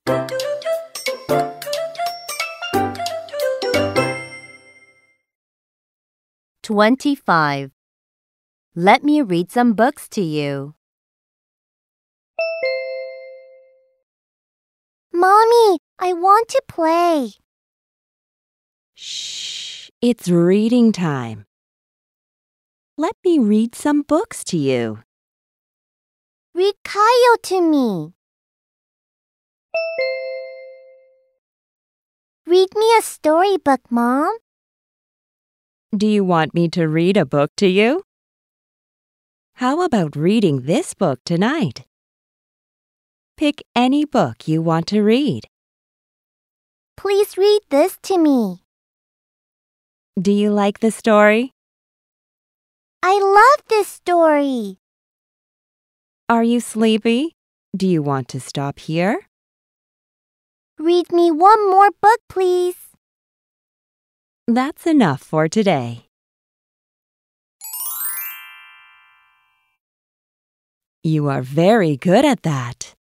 25. Let me read some books to you. Mommy, I want to play. Shh, it's reading time. Let me read some books to you. Read Caillou to me. Read me a storybook, Mom. Do you want me to read a book to you? How about reading this book tonight? Pick any book you want to read. Please read this to me. Do you like the story? I love this story. Are you sleepy? Do you want to stop here? Read me one more book, please. That's enough for today. You are very good at that.